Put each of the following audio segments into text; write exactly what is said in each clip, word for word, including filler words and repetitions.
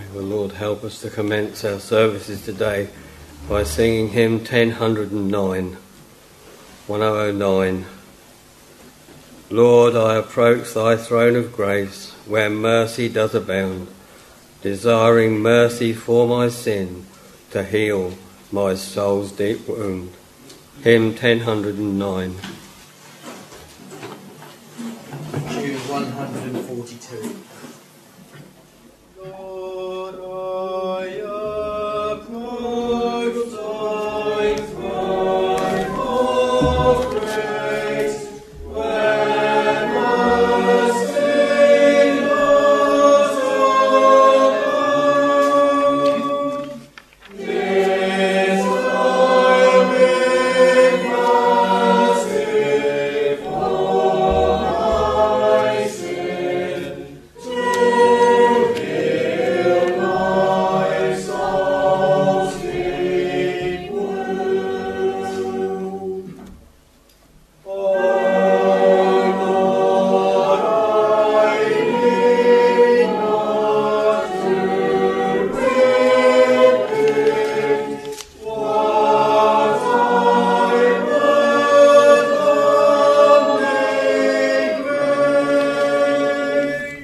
Well, Lord, help us to commence our services today by singing hymn ten oh nine, ten oh nine. Lord, I approach thy throne of grace, where mercy does abound, desiring mercy for my sin, to heal my soul's deep wound. Hymn ten oh nine. Tune one forty-two. Lord, I approach thy throne of grace, where mercy does abound. This time in mercy for my sin, to heal my soul's deep wound. Oh Lord, I need not to repeat what I would humbly pray.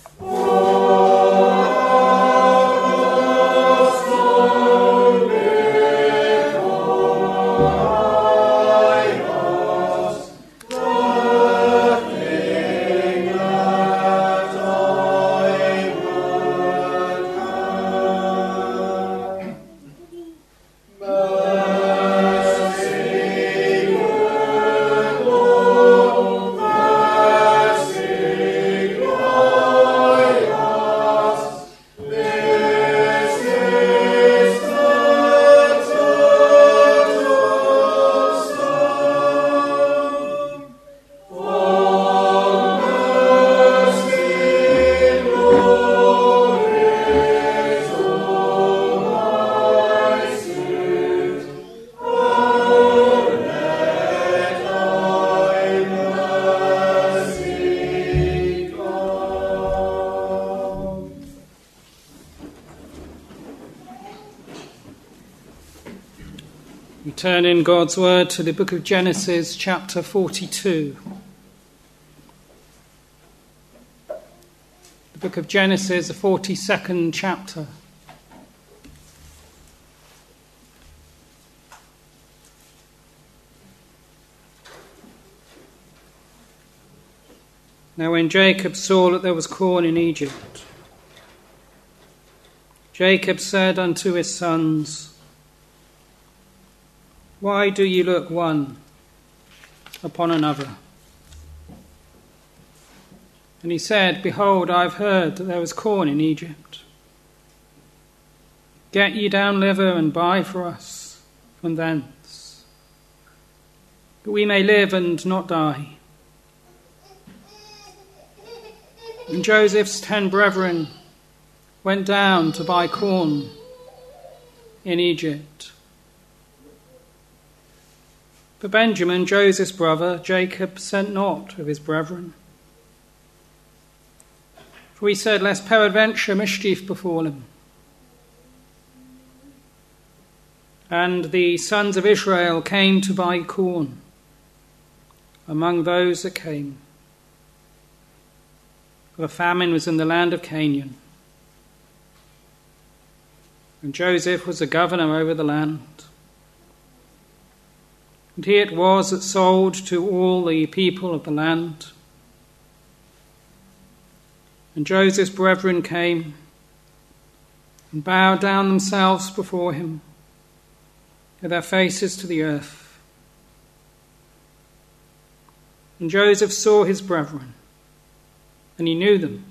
We turn in God's word to the book of Genesis, chapter forty-two. The book of Genesis, the forty-second chapter. Now when Jacob saw that there was corn in Egypt, Jacob said unto his sons, Why do ye look one upon another? And he said, Behold, I have heard that there was corn in Egypt. Get ye down thither and buy for us from thence, that we may live and not die. And Joseph's ten brethren went down to buy corn in Egypt. But Benjamin, Joseph's brother, Jacob, sent not with his brethren. For he said, Lest peradventure mischief befall him. And the sons of Israel came to buy corn among those that came. For a famine was in the land of Canaan. And Joseph was the governor over the land. And he it was that sold to all the people of the land. And Joseph's brethren came and bowed down themselves before him, with their faces to the earth. And Joseph saw his brethren, and he knew them,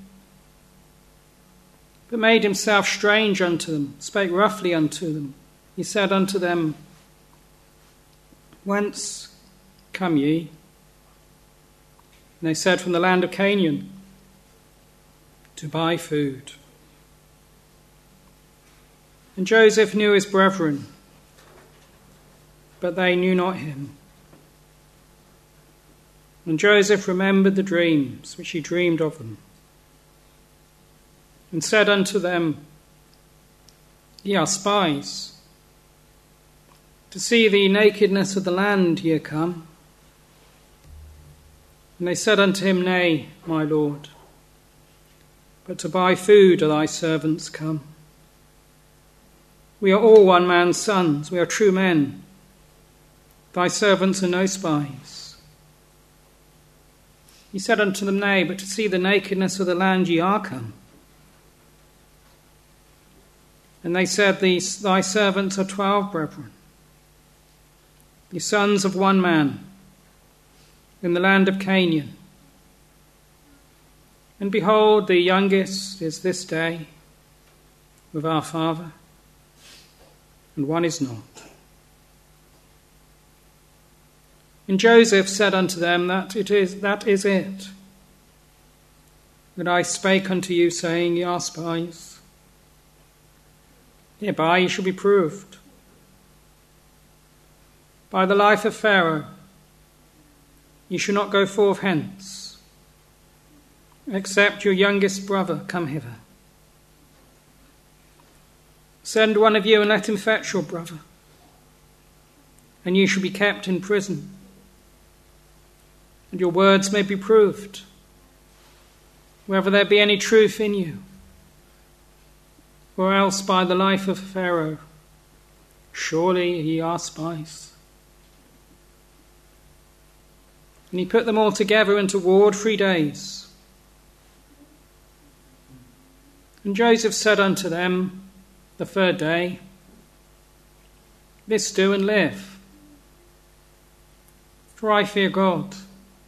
but made himself strange unto them, spake roughly unto them. He said unto them, Whence come ye? And they said, From the land of Canaan, to buy food. And Joseph knew his brethren, but they knew not him. And Joseph remembered the dreams which he dreamed of them, and said unto them, Ye are spies. To see the nakedness of the land ye are come. And they said unto him, Nay, my Lord, but to buy food are thy servants come. We are all one man's sons, we are true men. Thy servants are no spies. He said unto them, Nay, but to see the nakedness of the land ye are come. And they said, These thy servants are twelve brethren, the sons of one man, in the land of Canaan. And behold, the youngest is this day with our father, and one is not. And Joseph said unto them, That it is that is it, that I spake unto you, saying, Ye are spies. Hereby ye shall be proved. By the life of Pharaoh, ye shall not go forth hence, except your youngest brother come hither. Send one of you and let him fetch your brother, and ye shall be kept in prison, and your words may be proved, whether there be any truth in you. Or else by the life of Pharaoh, surely ye are spies. And he put them all together into ward three days. And Joseph said unto them the third day, This do and live, for I fear God.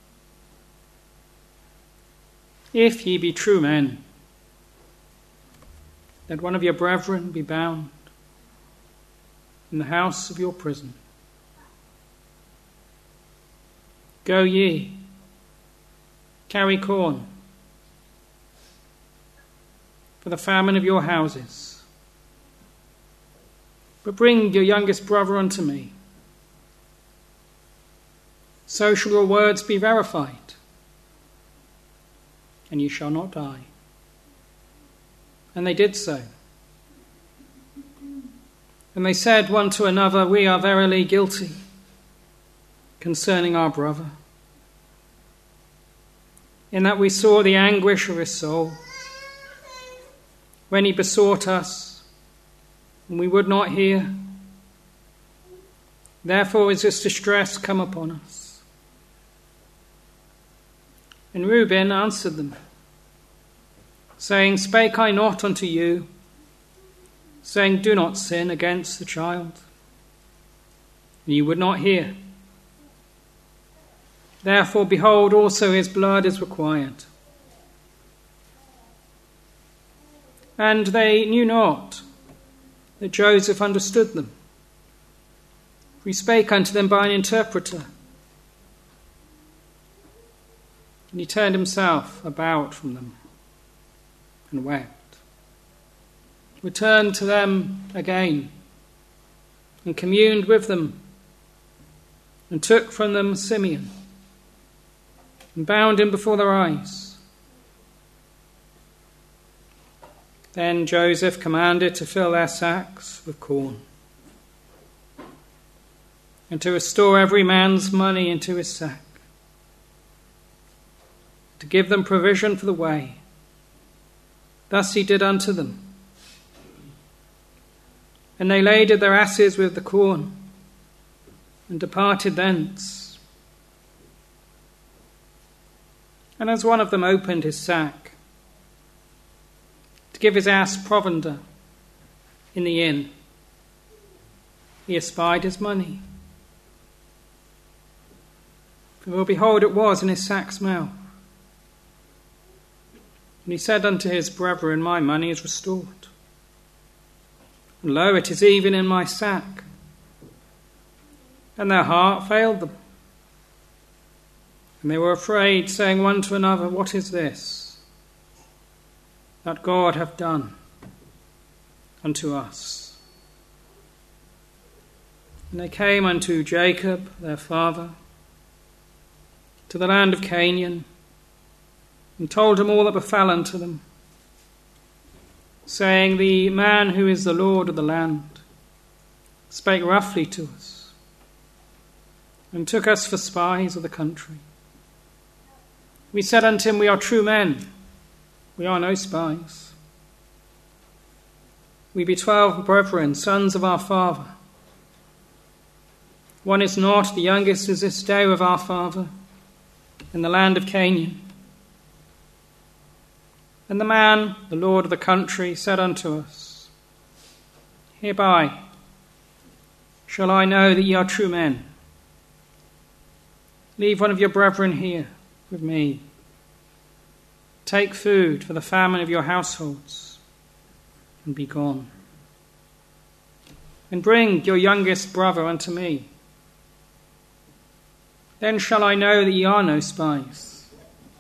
If ye be true men, let one of your brethren be bound in the house of your prison. Go ye, carry corn for the famine of your houses, but bring your youngest brother unto me. So shall your words be verified, and ye shall not die. And they did so. And they said one to another, We are verily guilty concerning our brother, in that we saw the anguish of his soul when he besought us, and we would not hear. Therefore is this distress come upon us. And Reuben answered them, saying, Spake I not unto you, saying, Do not sin against the child? And you would not hear. Therefore, behold, also his blood is required. And they knew not that Joseph understood them. For he spake unto them by an interpreter. And he turned himself about from them and wept. Returned to them again, and communed with them, and took from them Simeon, and bound him before their eyes. Then Joseph commanded to fill their sacks with corn, and to restore every man's money into his sack, to give them provision for the way. Thus he did unto them. And they laded their asses with the corn, and departed thence. And as one of them opened his sack to give his ass provender in the inn, he espied his money. For behold, it was in his sack's mouth. And he said unto his brethren, My money is restored. And lo, it is even in my sack. And their heart failed them. And they were afraid, saying one to another, What is this that God hath done unto us? And they came unto Jacob, their father, to the land of Canaan, and told him all that befell unto them. saying, "The man who is the Lord of the land spake roughly to us and took us for spies of the country. We said unto him, We are true men, we are no spies. We be twelve brethren, sons of our father. One is not, the youngest is this day with our father in the land of Canaan." And the man, the lord of the country, said unto us, "Hereby shall I know that ye are true men. Leave one of your brethren here with me. Take food for the famine of your households, and be gone. And bring your youngest brother unto me. Then shall I know that ye are no spies,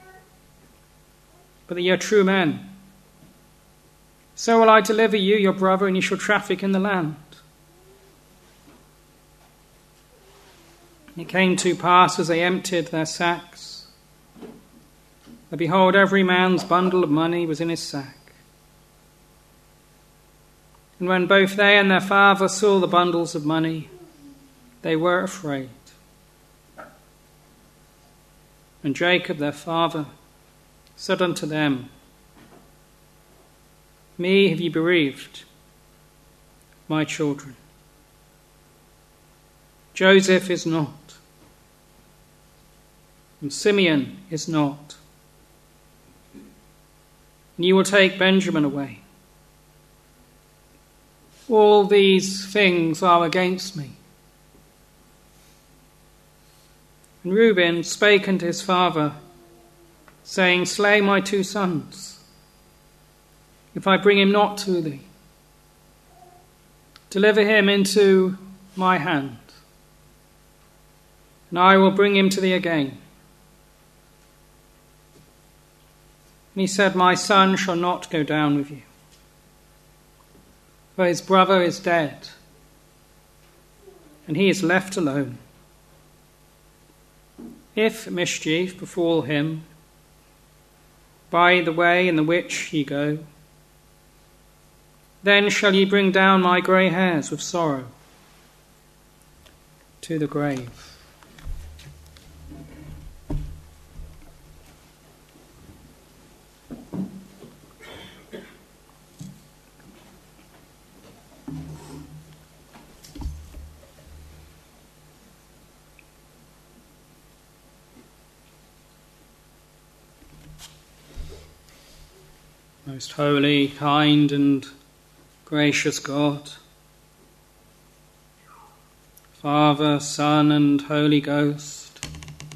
but that ye are true men. So will I deliver you your brother, and ye shall traffic in the land." It came to pass, as they emptied their sacks, that behold, every man's bundle of money was in his sack. And when both they and their father saw the bundles of money, they were afraid. And Jacob their father said unto them, "Me have ye bereaved, my children. Joseph is not, and Simeon is not. And ye will take Benjamin away. All these things are against me." And Reuben spake unto his father, saying, "Slay my two sons, if I bring him not to thee. Deliver him into my hand, and I will bring him to thee again." And he said, "My son shall not go down with you, for his brother is dead, and he is left alone. If mischief befall him by the way in the which ye go, then shall ye bring down my grey hairs with sorrow to the grave." Most holy, kind, and gracious God, Father, Son, and Holy Ghost,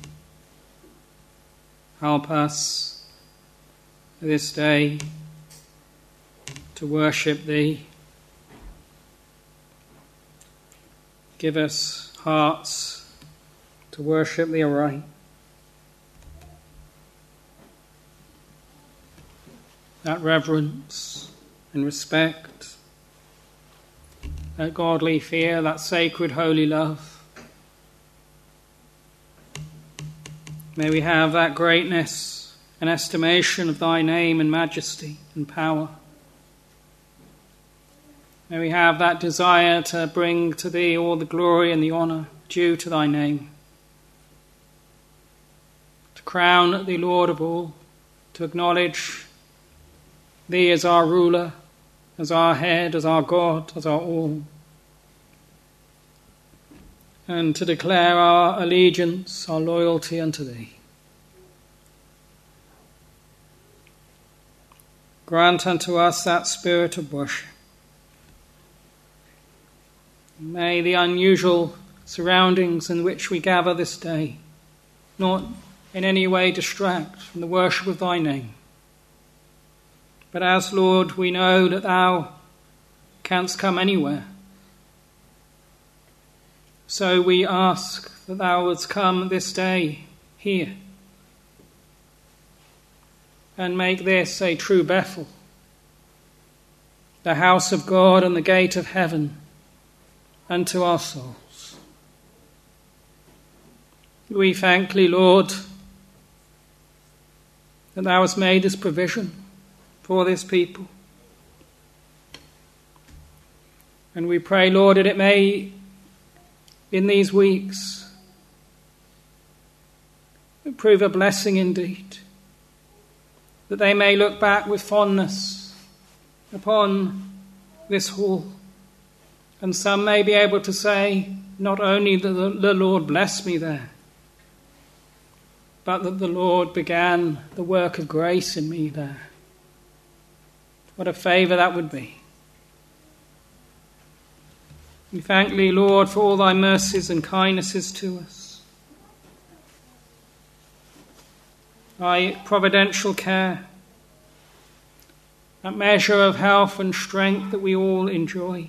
help us this day to worship Thee. Give us hearts to worship Thee aright. That reverence and respect, that godly fear, that sacred holy love. May we have that greatness and estimation of Thy name and majesty and power. May we have that desire to bring to Thee all the glory and the honour due to Thy name. To crown Thee Lord of all, to acknowledge Thee as our ruler, as our head, as our God, as our all. And to declare our allegiance, our loyalty unto Thee. Grant unto us that spirit of worship. May the unusual surroundings in which we gather this day not in any way distract from the worship of Thy name. But as, Lord, we know that Thou canst come anywhere, so we ask that Thou wouldst come this day here and make this a true Bethel, the house of God and the gate of heaven unto our souls. We thank Thee, Lord, that Thou hast made this provision for this people. And we pray, Lord, that it may, in these weeks, prove a blessing indeed, that they may look back with fondness upon this hall, and some may be able to say, not only that the Lord blessed me there, but that the Lord began the work of grace in me there. What a favour that would be. We thank thee, Lord, for all thy mercies and kindnesses to us. Thy providential care, that measure of health and strength that we all enjoy,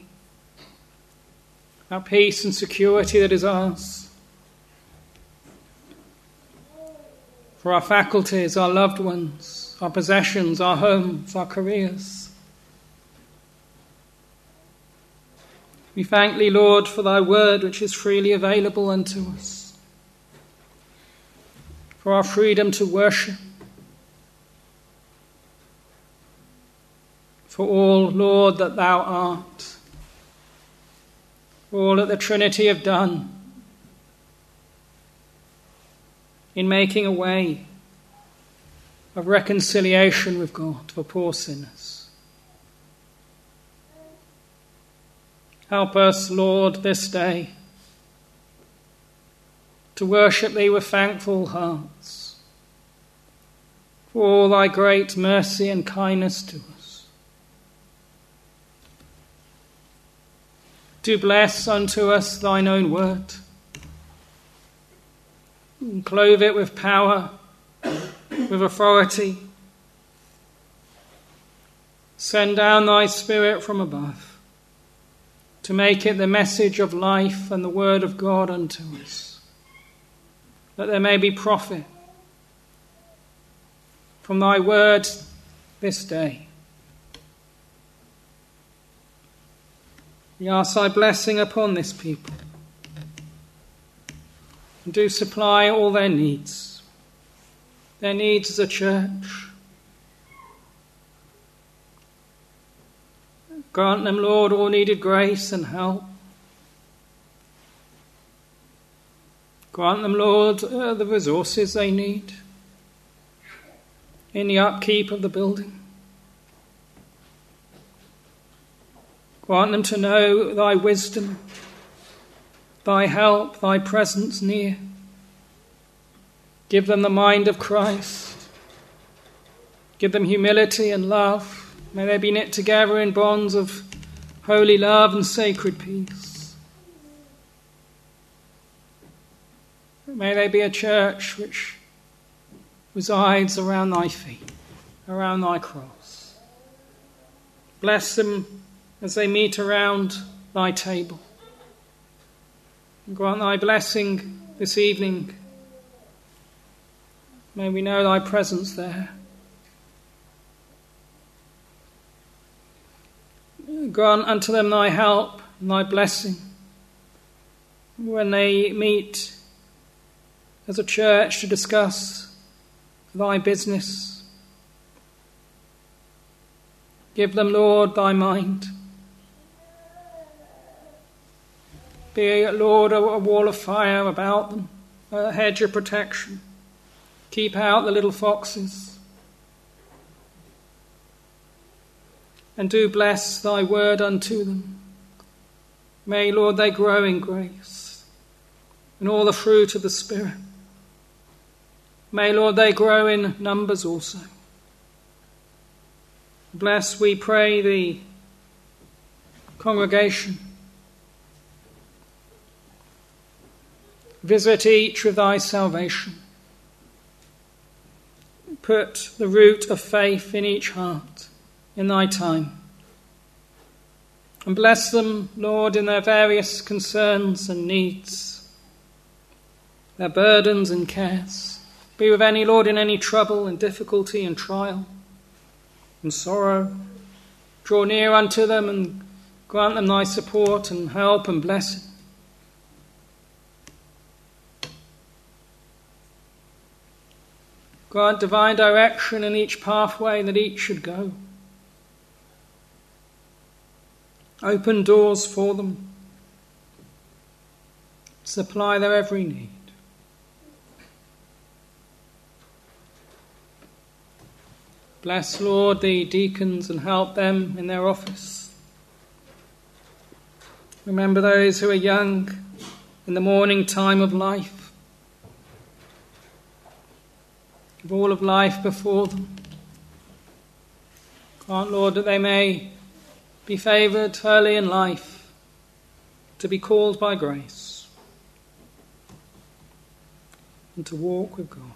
that peace and security that is ours, for our faculties, our loved ones, our possessions, our homes, our careers. We thank thee, Lord, for thy word which is freely available unto us, for our freedom to worship, for all, Lord, that thou art, for all that the Trinity have done in making a way of reconciliation with God for poor sinners. Help us, Lord, this day to worship thee with thankful hearts for all thy great mercy and kindness to us. Do bless unto us thine own word, and clothe it with power, with authority. Send down thy Spirit from above, to make it the message of life and the word of God unto us, that there may be profit from thy word this day. We ask thy blessing upon this people, and do supply all their needs, their needs as a church. Grant them, Lord, all needed grace and help. Grant them, Lord, uh, the resources they need in the upkeep of the building. Grant them to know thy wisdom, thy help, thy presence near. Give them the mind of Christ. Give them humility and love. May they be knit together in bonds of holy love and sacred peace. May they be a church which resides around thy feet, around thy cross. Bless them as they meet around thy table. And grant thy blessing this evening. May we know thy presence there. Grant unto them thy help and thy blessing when they meet as a church to discuss thy business. Give them, Lord, thy mind. Be, Lord, a wall of fire about them, a hedge of protection. Keep out the little foxes. And do bless thy word unto them. May, Lord, they grow in grace and all the fruit of the Spirit. May, Lord, they grow in numbers also. Bless, we pray, the congregation. Visit each with thy salvation. Put the root of faith in each heart in thy time. And bless them, Lord, in their various concerns and needs, their burdens and cares. Be with any, Lord, in any trouble and difficulty and trial and sorrow. Draw near unto them and grant them thy support and help and blessing. Grant divine direction in each pathway that each should go. Open doors for them. Supply their every need. Bless, Lord, the deacons and help them in their office. Remember those who are young in the morning time of life, of all of life before them. Grant, Lord, that they may be favoured early in life to be called by grace and to walk with God.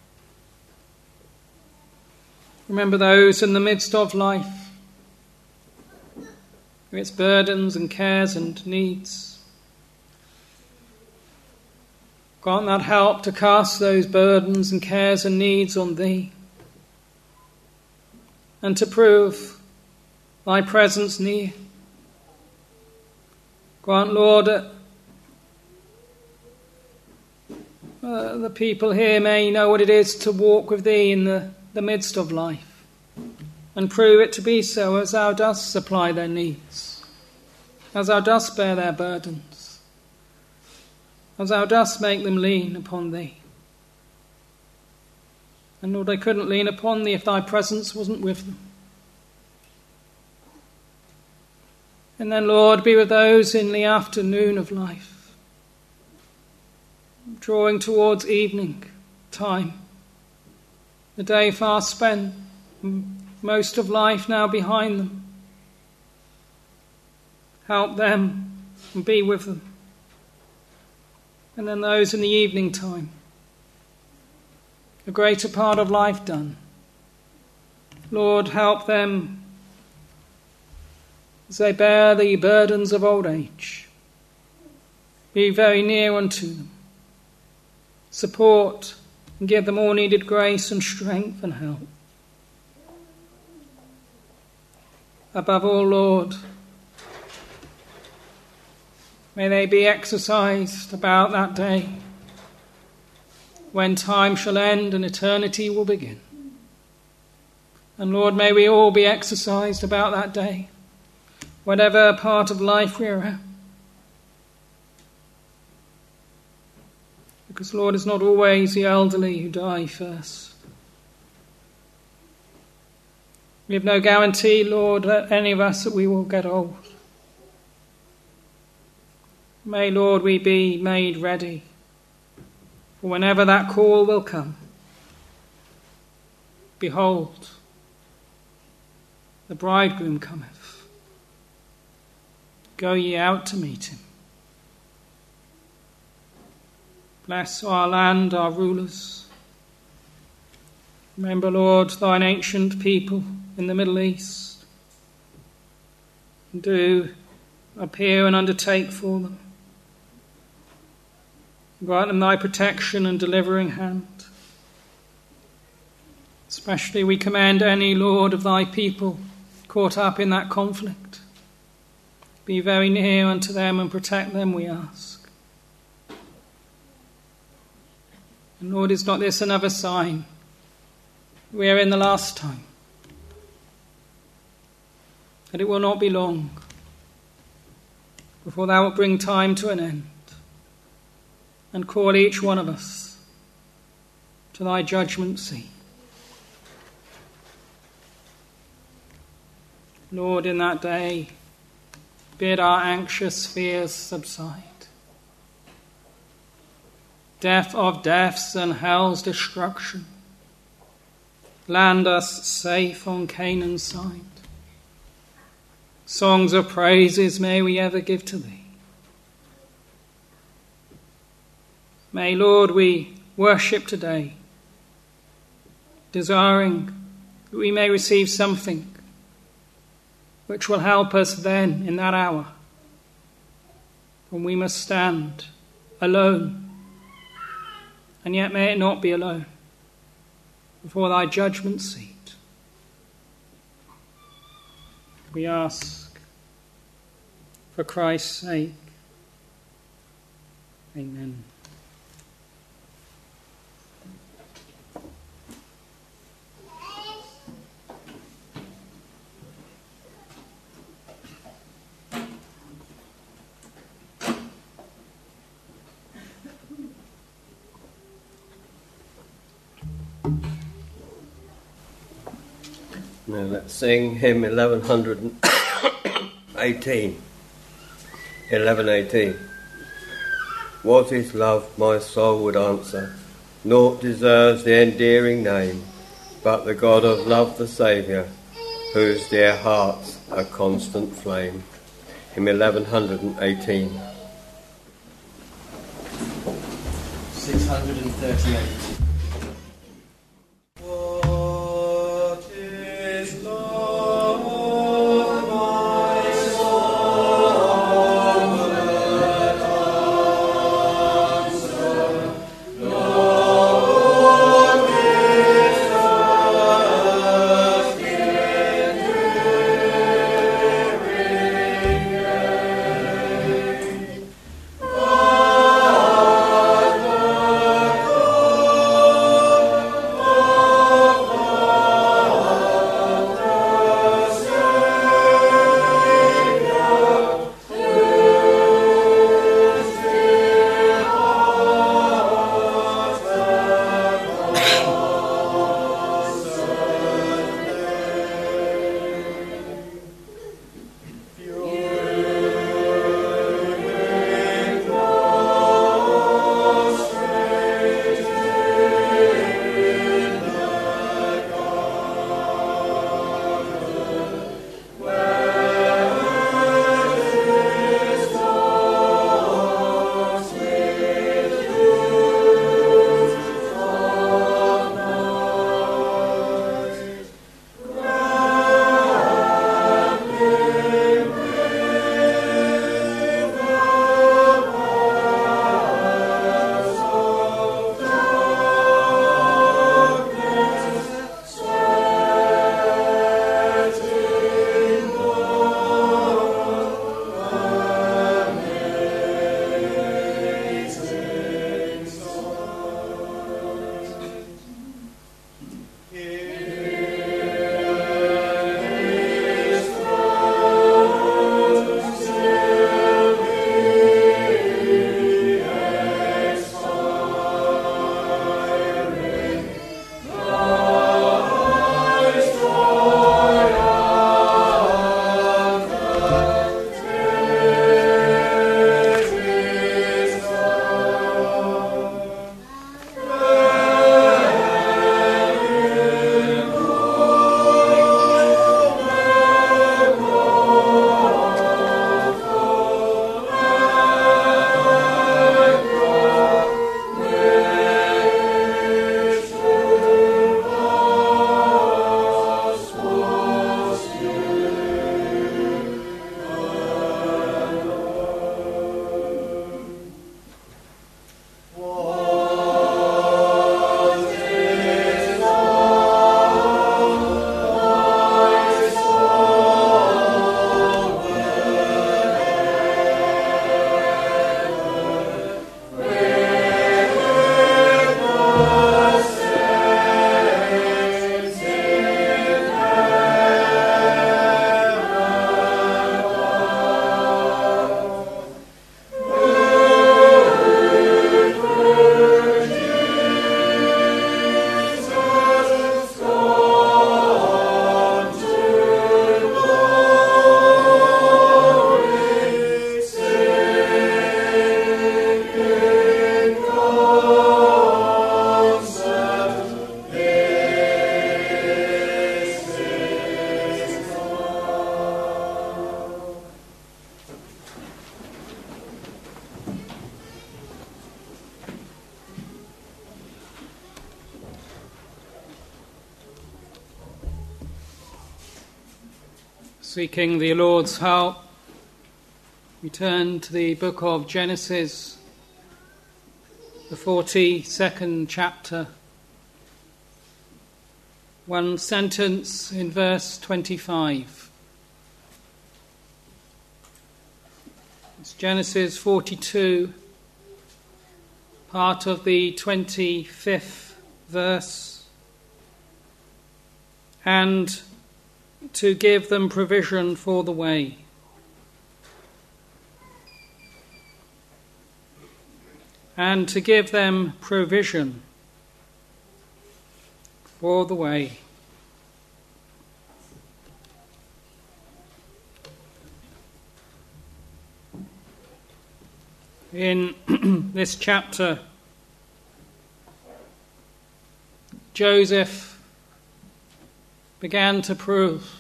Remember those in the midst of life, with its burdens and cares and needs. Grant that help to cast those burdens and cares and needs on Thee, and to prove Thy presence near. Grant, Lord, that uh, the people here may know what it is to walk with Thee in the the midst of life, and prove it to be so as Thou dost supply their needs, as Thou dost bear their burdens, as Thou dost make them lean upon Thee. And Lord, they couldn't lean upon Thee if Thy presence wasn't with them. And then, Lord, be with those in the afternoon of life, drawing towards evening time, the day fast spent, most of life now behind them. Help them and be with them. And then those in the evening time, a greater part of life done. Lord, help them as they bear the burdens of old age. Be very near unto them. Support and give them all needed grace and strength and help. Above all, Lord, may they be exercised about that day when time shall end and eternity will begin. And Lord, may we all be exercised about that day, whatever part of life we're at. Because, Lord, it's not always the elderly who die first. We have no guarantee, Lord, that any of us that we will get old. May, Lord, we be made ready for whenever that call will come. Behold, the bridegroom cometh. Go ye out to meet him. Bless our land, our rulers. Remember, Lord, thine ancient people in the Middle East. Do appear and undertake for them. Grant them thy protection and delivering hand. Especially we commend any, Lord, of thy people caught up in that conflict. Be very near unto them and protect them, we ask. And Lord, is not this another sign? We are in the last time. And it will not be long before thou wilt bring time to an end and call each one of us to thy judgment seat. Lord, in that day, bid our anxious fears subside. Death of deaths and hell's destruction, land us safe on Canaan's side. Songs of praises may we ever give to thee. May, Lord, we worship today, desiring that we may receive something which will help us then in that hour when we must stand alone. And yet may it not be alone before thy judgment seat. We ask for Christ's sake. Amen. Now let's sing hymn eleven eighteen. eleven eighteen. What is love, my soul would answer? Naught deserves the endearing name, but the God of love, the Saviour, whose dear heart's a constant flame. Hymn eleven eighteen. six hundred thirty-eight. Seeking the Lord's help, we turn to the book of Genesis, the forty-second chapter. One sentence in verse twenty-five. It's Genesis forty-two, part of the twenty-fifth verse. And to give them provision for the way. And to give them provision for the way. in this chapter, Joseph began to prove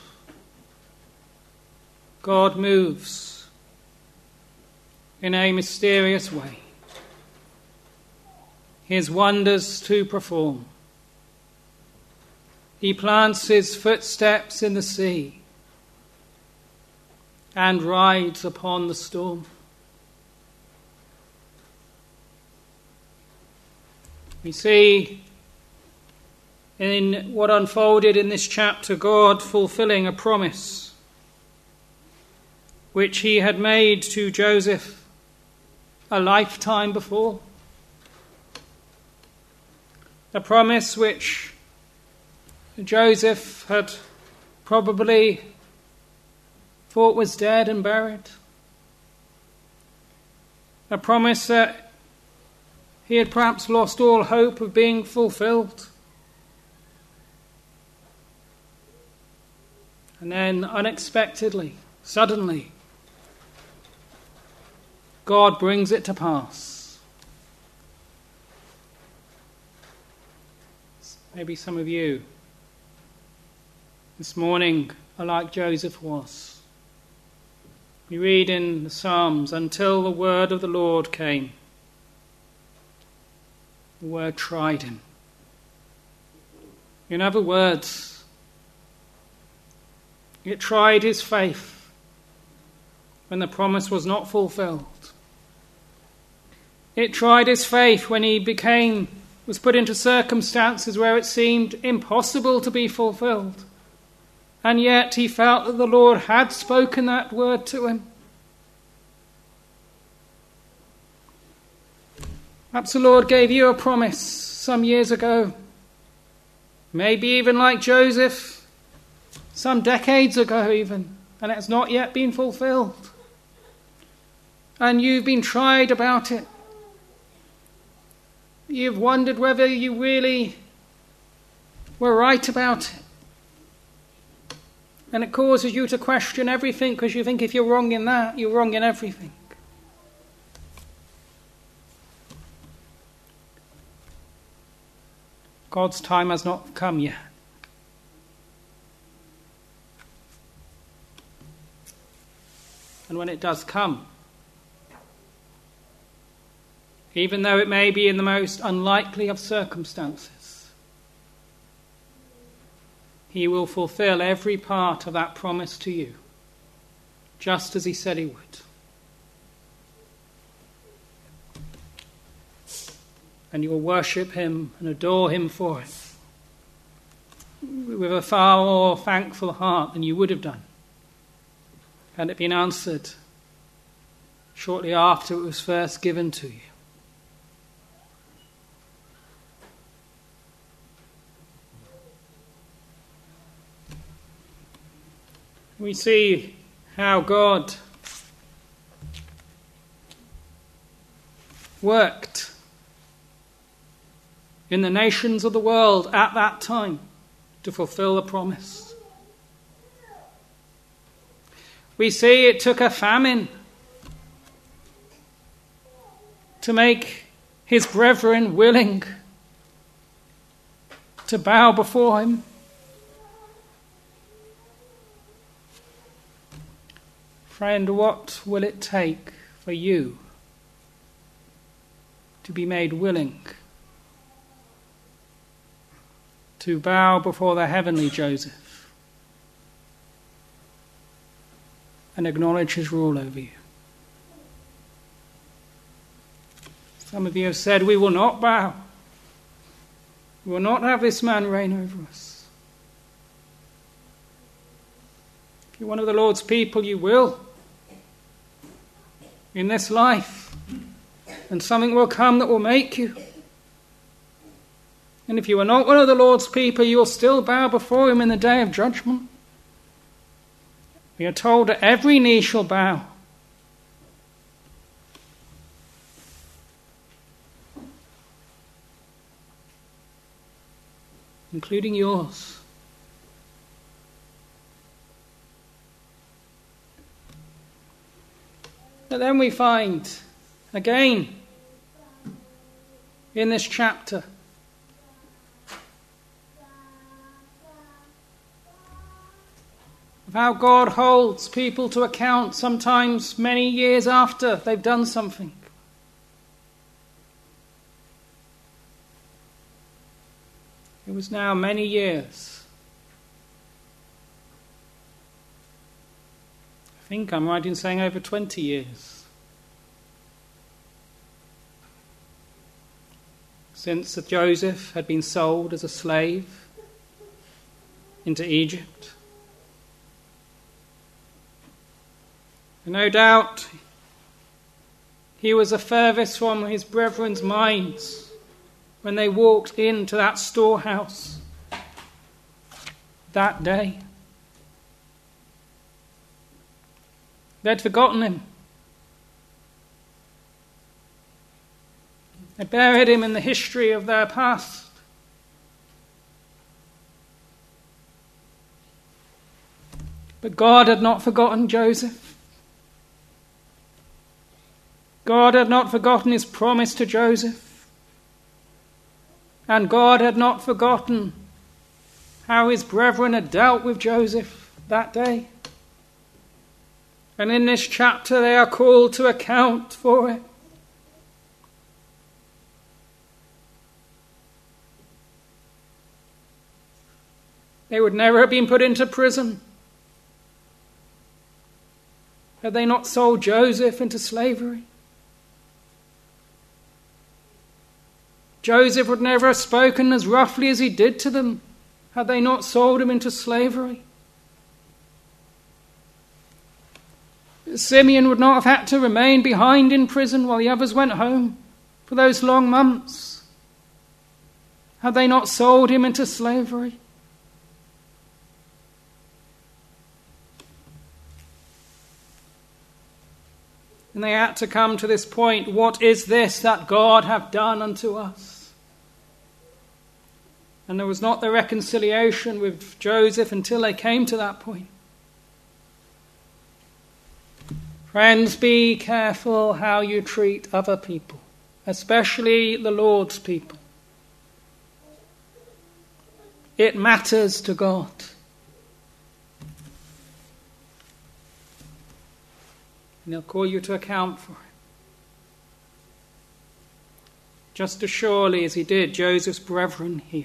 God moves in a mysterious way, his wonders to perform. He plants his footsteps in the sea and rides upon the storm. We see in what unfolded in this chapter God fulfilling a promise which he had made to Joseph a lifetime before. A promise which Joseph had probably thought was dead and buried. A promise that he had perhaps lost all hope of being fulfilled. And then unexpectedly, suddenly, God brings it to pass. Maybe some of you this morning are like Joseph was. We read in the Psalms, until the word of the Lord came. The word tried him. In other words, it tried his faith when the promise was not fulfilled. It tried his faith when he became, was put into circumstances where it seemed impossible to be fulfilled. And yet he felt that the Lord had spoken that word to him. Perhaps the Lord gave you a promise some years ago. Maybe even like Joseph, some decades ago even, and it has not yet been fulfilled. And you've been tried about it. You've wondered whether you really were right about it. And it causes you to question everything, because you think if you're wrong in that, you're wrong in everything. God's time has not come yet. And when it does come, even though it may be in the most unlikely of circumstances, he will fulfill every part of that promise to you, just as he said he would. And you will worship him and adore him for it, with a far more thankful heart than you would have done had it been answered shortly after it was first given to you. We see how God worked in the nations of the world at that time to fulfill the promise. We see it took a famine to make his brethren willing to bow before him. Friend, what will it take for you to be made willing to bow before the heavenly Joseph and acknowledge his rule over you? Some of you have said, we will not bow. We will not have this man reign over us. If you're one of the Lord's people, you will. In this life. And something will come that will make you. And if you are not one of the Lord's people, you will still bow before him in the day of judgment. We are told that every knee shall bow. Including yours. But then we find again in this chapter. Of how God holds people to account sometimes many years after they've done something. It was now many years. I think I'm right in saying over twenty years. Since Joseph had been sold as a slave into Egypt. And no doubt he was the furthest from his brethren's minds when they walked into that storehouse that day. They'd forgotten him. They buried him in the history of their past. But God had not forgotten Joseph. God had not forgotten his promise to Joseph. And God had not forgotten how his brethren had dealt with Joseph that day. And in this chapter they are called to account for it. They would never have been put into prison had they not sold Joseph into slavery. Joseph would never have spoken as roughly as he did to them had they not sold him into slavery. Simeon would not have had to remain behind in prison while the others went home for those long months had they not sold him into slavery. And they had to come to this point, what is this that God hath done unto us? And there was not the reconciliation with Joseph until they came to that point. Friends, be careful how you treat other people, especially the Lord's people. It matters to God. And he'll call you to account for it. Just as surely as he did Joseph's brethren here.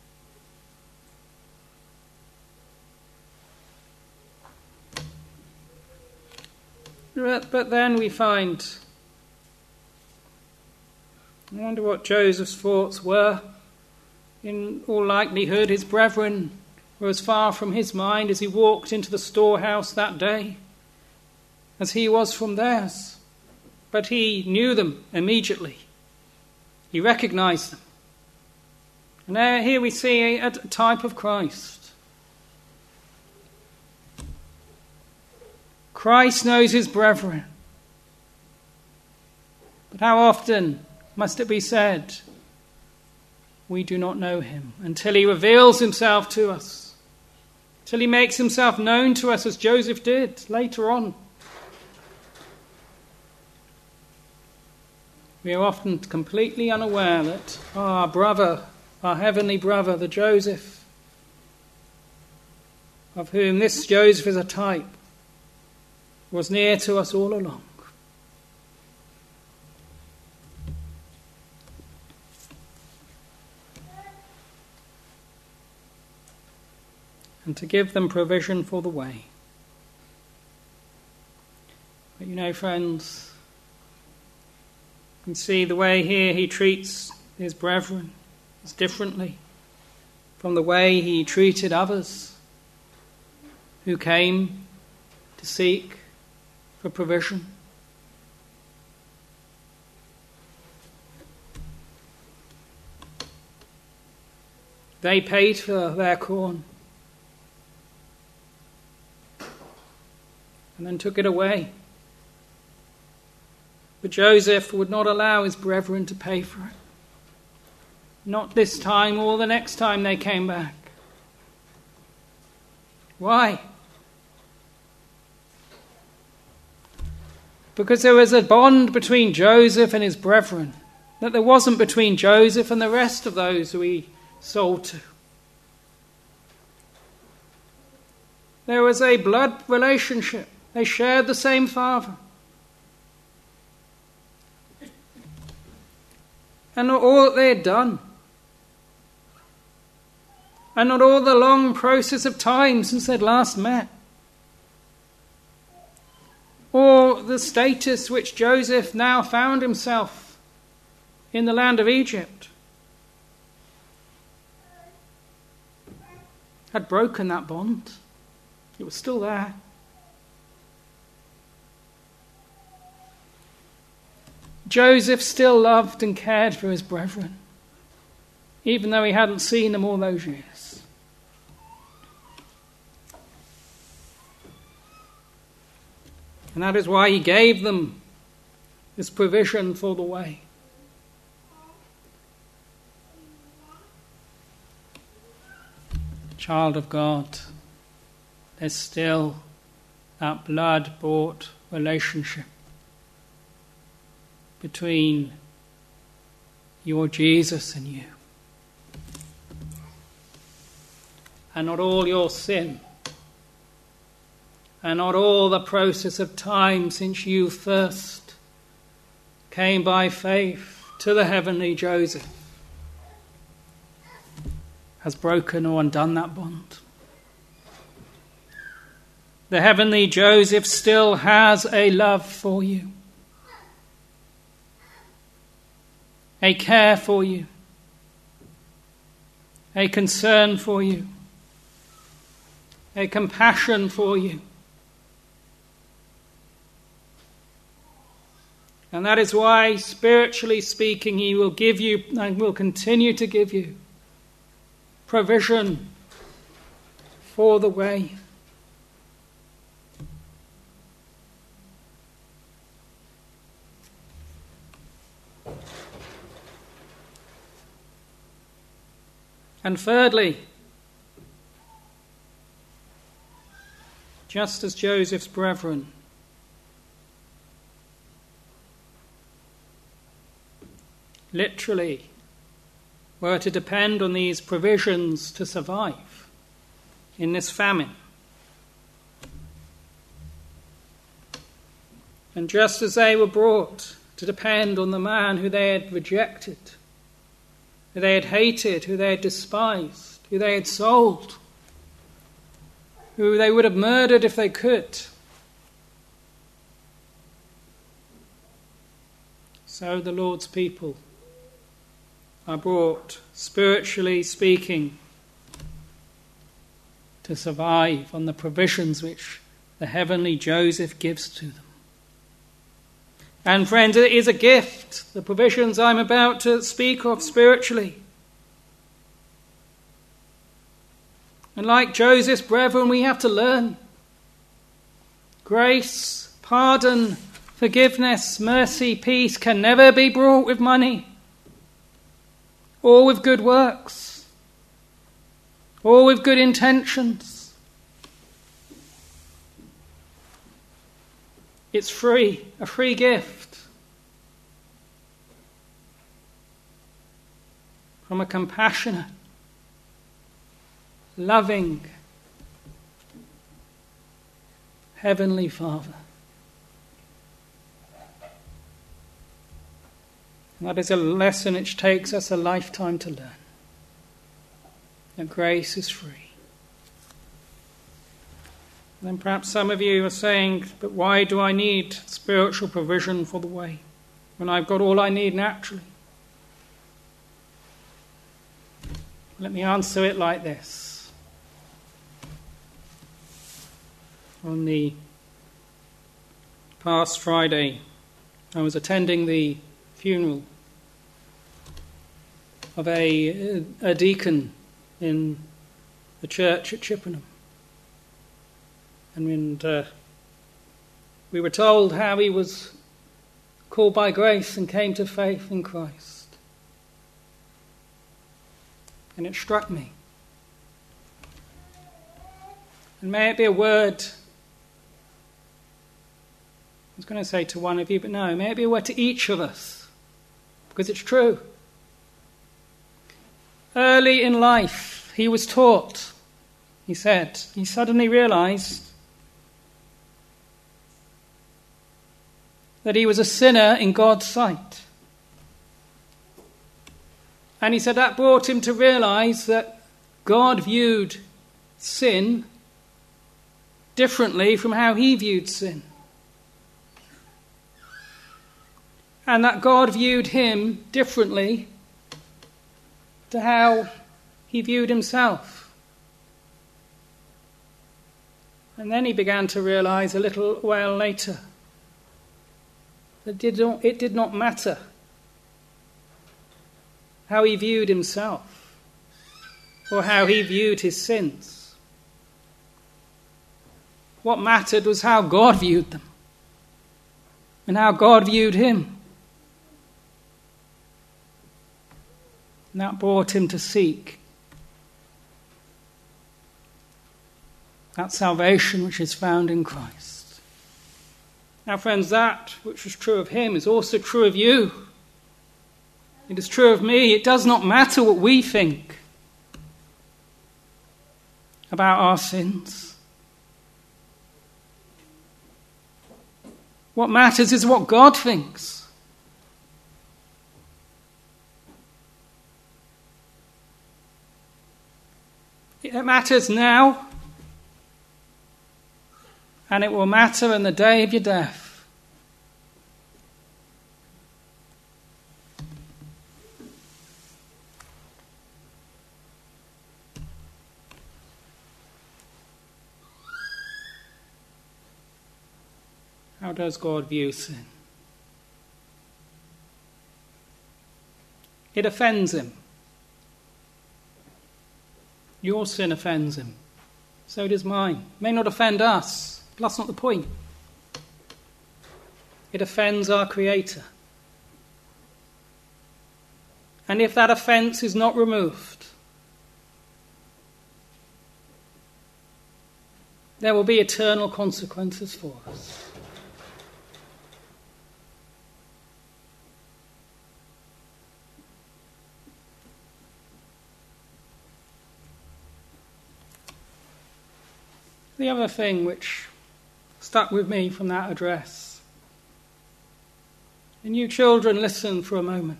But, but then we find, I wonder what Joseph's thoughts were. In all likelihood, his brethren were as far from his mind as he walked into the storehouse that day as he was from theirs. But he knew them immediately. He recognized them. And there, here we see a, a type of Christ. Christ knows his brethren. But how often must it be said, we do not know him until he reveals himself to us, until he makes himself known to us as Joseph did later on. We are often completely unaware that our brother, our heavenly brother, the Joseph, of whom this Joseph is a type, was near to us all along. And to give them provision for the way. But you know, friends, you can see the way here he treats his brethren is differently from the way he treated others who came to seek for provision. They paid for their corn and then took it away. But Joseph would not allow his brethren to pay for it. Not this time or the next time they came back. Why? because there was a bond between Joseph and his brethren that there wasn't between Joseph and the rest of those who he sold to. There was a blood relationship. They shared the same father. And not all that they had done, and not all the long process of time since they'd last met, or the status which Joseph now found himself in the land of Egypt, had broken that bond. It was still there. Joseph still loved and cared for his brethren, even though he hadn't seen them all those years. And that is why he gave them this provision for the way. Child of God, there's still that blood-bought relationship between your Jesus and you. And not all your sin, and not all the process of time since you first came by faith to the heavenly Joseph has broken or undone that bond. The heavenly Joseph still has a love for you, a care for you, a concern for you, a compassion for you. And that is why, spiritually speaking, he will give you and will continue to give you provision for the way. And thirdly, just as Joseph's brethren literally were to depend on these provisions to survive in this famine, and just as they were brought to depend on the man who they had rejected, who they had hated, who they had despised, who they had sold, who they would have murdered if they could, so the Lord's people are brought, spiritually speaking, to survive on the provisions which the heavenly Joseph gives to them. And friends, it is a gift, the provisions I'm about to speak of spiritually. And like Joseph's brethren, we have to learn. Grace, pardon, forgiveness, mercy, peace can never be brought with money, or with good works, or with good intentions. It's free, a free gift from a compassionate, loving, heavenly Father. And that is a lesson which takes us a lifetime to learn. That grace is free. And then perhaps some of you are saying, but why do I need spiritual provision for the way when I've got all I need naturally? Let me answer it like this. On the past Friday, I was attending the funeral of a, a deacon in the church at Chippenham. And uh, we were told how he was called by grace and came to faith in Christ. And it struck me. And may it be a word I was going to say to one of you, but no, may it be a word to each of us, because it's true. Early in life, he was taught, he said, he suddenly realized that he was a sinner in God's sight. And he said that brought him to realize that God viewed sin differently from how he viewed sin. And that God viewed him differently to how he viewed himself. And then he began to realize a little while later that it did not, it did not matter how he viewed himself or how he viewed his sins. What mattered was how God viewed them and how God viewed him. And that brought him to seek that salvation which is found in Christ. Now, friends, that which was true of him is also true of you. It is true of me. It does not matter what we think about our sins. What matters is what God thinks. It matters now, and it will matter in the day of your death. How does God view sin? It offends him. Your sin offends him. So does mine. It may not offend us, but that's not the point. It offends our Creator. And if that offence is not removed, there will be eternal consequences for us. The other thing which stuck with me from that address, and you children, listen for a moment.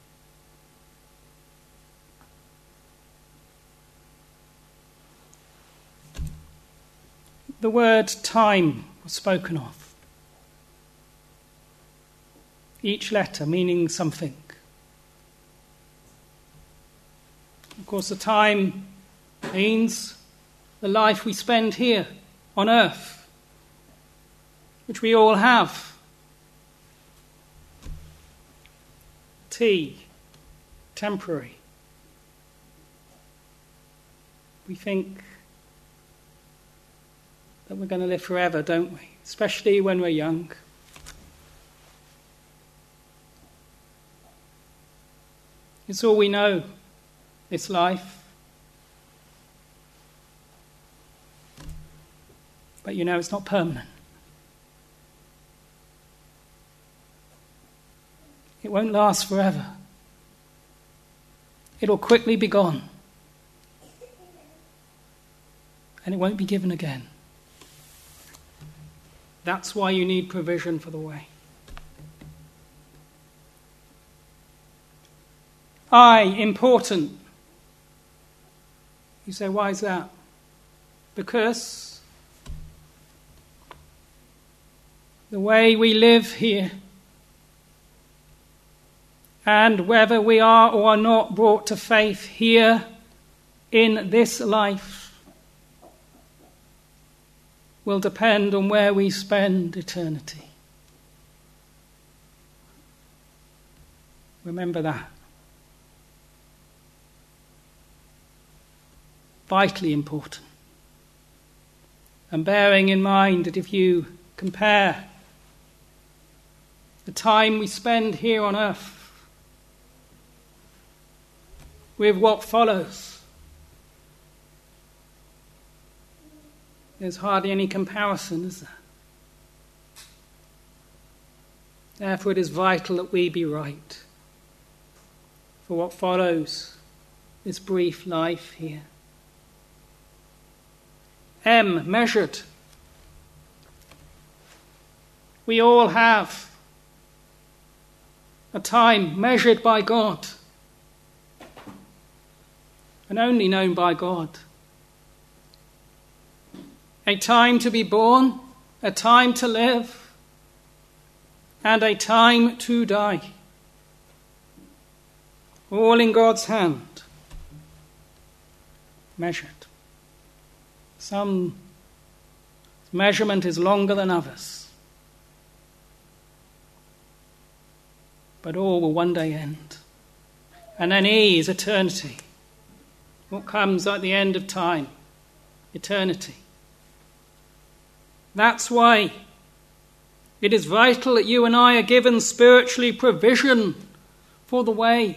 The word time was spoken of. Each letter meaning something. Of course, the time means the life we spend here on earth, which we all have. T, temporary. We think that we're going to live forever, don't we? Especially when we're young. It's all we know, this life. But you know, it's not permanent. It won't last forever. It'll quickly be gone. And it won't be given again. That's why you need provision for the way. I, important. You say, why is that? Because the way we live here, and whether we are or are not brought to faith here in this life, will depend on where we spend eternity. Remember that. Vitally important. And bearing in mind that if you compare the time we spend here on earth with what follows, there's hardly any comparison, is there? Therefore it is vital that we be right for what follows this brief life here. M, measured. We all have a time measured by God and only known by God. A time to be born, a time to live, and a time to die. All in God's hand, measured. Some measurement is longer than others, but all will one day end. And then E is eternity. What comes at the end of time? Eternity. That's why it is vital that you and I are given spiritually provision for the way.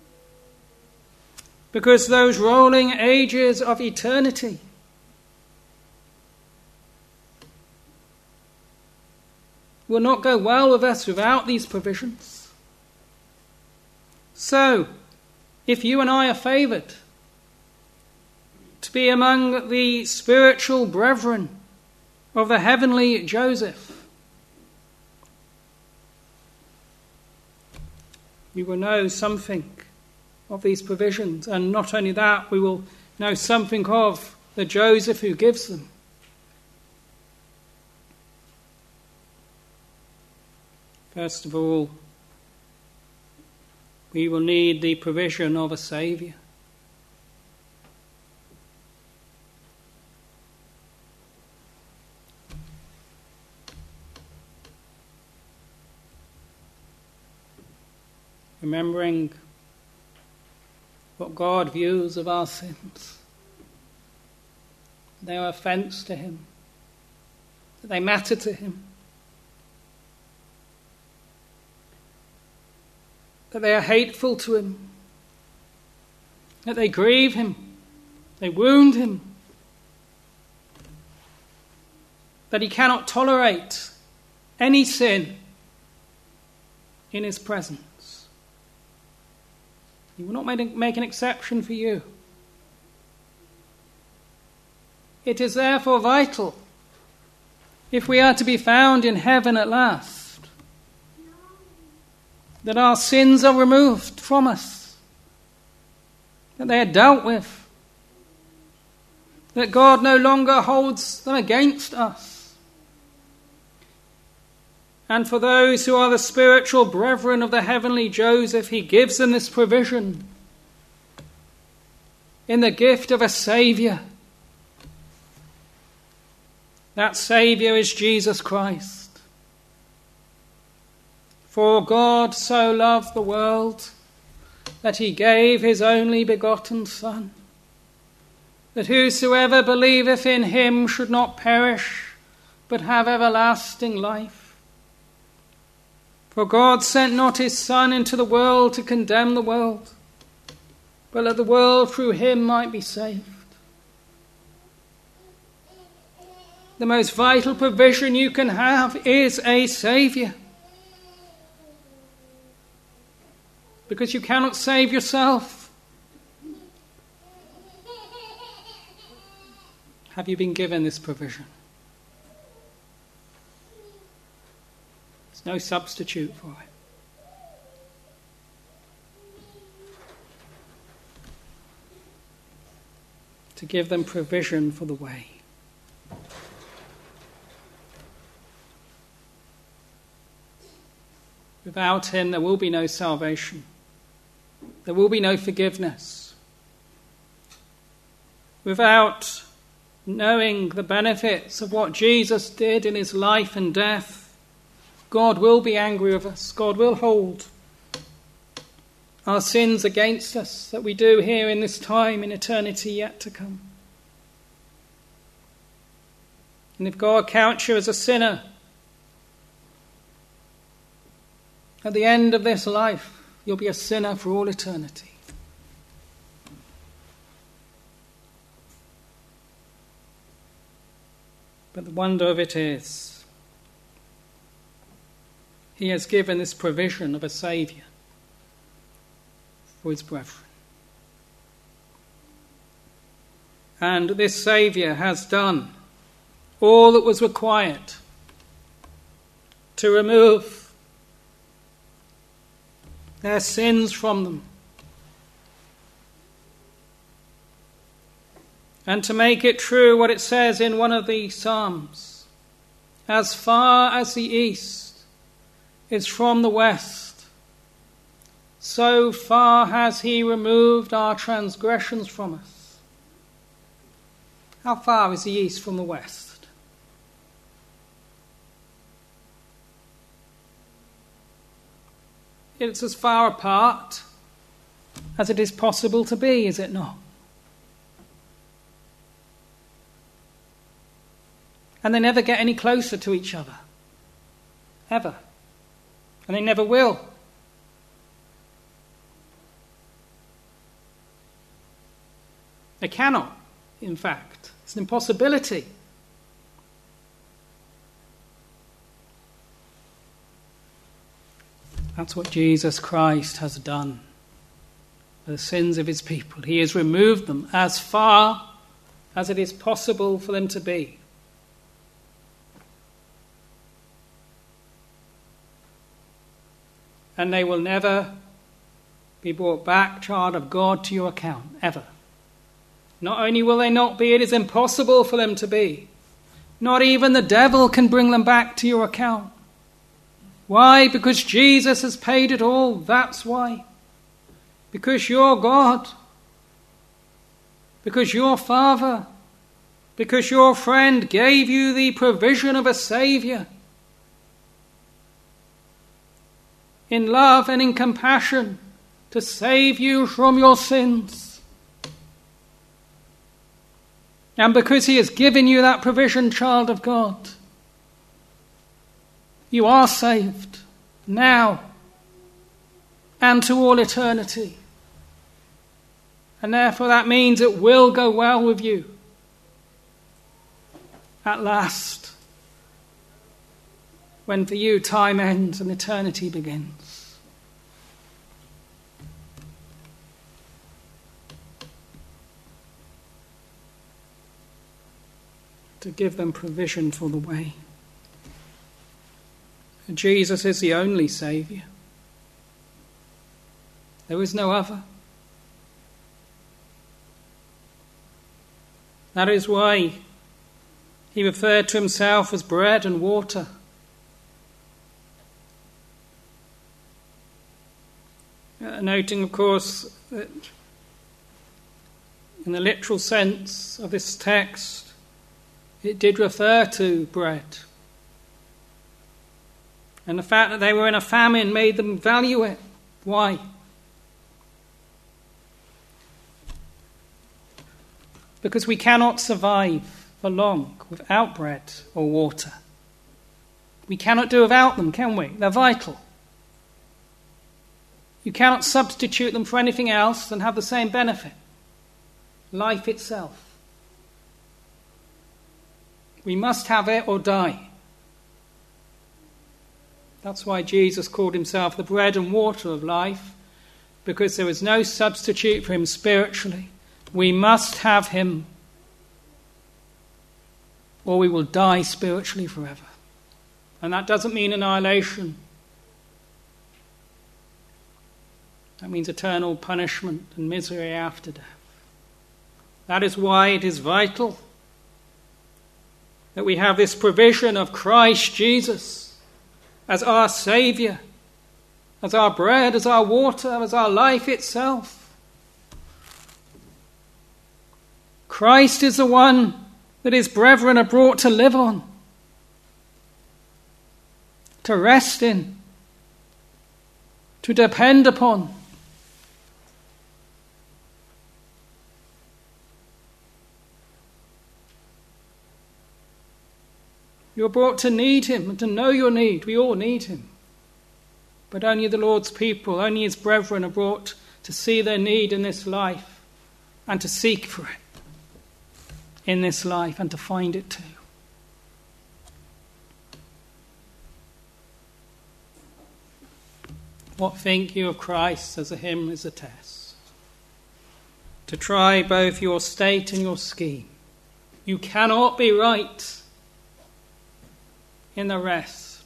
Because those rolling ages of eternity will not go well with us without these provisions. So, if you and I are favoured to be among the spiritual brethren of the heavenly Joseph, we will know something of these provisions, and not only that, we will know something of the Joseph who gives them. First of all, we will need the provision of a Saviour. Remembering what God views of our sins. They are offence to him, that they matter to him, that they are hateful to him, that they grieve him, they wound him, that he cannot tolerate any sin in his presence. He will not make an exception for you. It is therefore vital, if we are to be found in heaven at last, that our sins are removed from us, that they are dealt with, that God no longer holds them against us. And for those who are the spiritual brethren of the heavenly Joseph, he gives them this provision in the gift of a Saviour. That Saviour is Jesus Christ. For God so loved the world that he gave his only begotten Son, that whosoever believeth in him should not perish, but have everlasting life. For God sent not his Son into the world to condemn the world, but that the world through him might be saved. The most vital provision you can have is a Saviour. Because you cannot save yourself. Have you been given this provision? No substitute for it. To give them provision for the way. Without him, there will be no salvation. There will be no forgiveness. Without knowing the benefits of what Jesus did in his life and death, God will be angry with us. God will hold our sins against us that we do here in this time, in eternity yet to come. And if God counts you as a sinner at the end of this life, you'll be a sinner for all eternity. But the wonder of it is he has given this provision of a Saviour for his brethren. And this Saviour has done all that was required to remove their sins from them and to make it true what it says in one of the Psalms: as far as the east is from the west, so far has he removed our transgressions from us. How far is the east from the west? It's as far apart as it is possible to be, is it not? And they never get any closer to each other. Ever. And they never will. They cannot, in fact. It's an impossibility. That's what Jesus Christ has done for the sins of his people. He has removed them as far as it is possible for them to be. And they will never be brought back, child of God, to your account, ever. Not only will they not be, it is impossible for them to be. Not even the devil can bring them back to your account. Why? Because Jesus has paid it all. That's why. Because your God, because your Father, because your friend gave you the provision of a Saviour. In love and in compassion to save you from your sins. And because he has given you that provision, child of God, you are saved now and to all eternity. And therefore that means it will go well with you at last, when for you time ends and eternity begins. To give them provision for the way. Jesus is the only Saviour. There is no other. That is why he referred to himself as bread and water. Uh, noting, of course, that in the literal sense of this text, it did refer to bread. And the fact that they were in a famine made them value it. Why? Because we cannot survive for long without bread or water. We cannot do without them, can we? They're vital. You cannot substitute them for anything else and have the same benefit. Life itself. We must have it or die. That's why Jesus called himself the bread and water of life, because there is no substitute for him spiritually. We must have him, or we will die spiritually forever. And that doesn't mean annihilation. That means eternal punishment and misery after death. That is why it is vital that we have this provision of Christ Jesus as our Saviour, as our bread, as our water, as our life itself. Christ is the one that his brethren are brought to live on, to rest in, to depend upon. You're brought to need him and to know your need. We all need him. But only the Lord's people, only his brethren are brought to see their need in this life and to seek for it in this life and to find it too. What think you of Christ, as a hymn is a test? To try both your state and your scheme. You cannot be right in the rest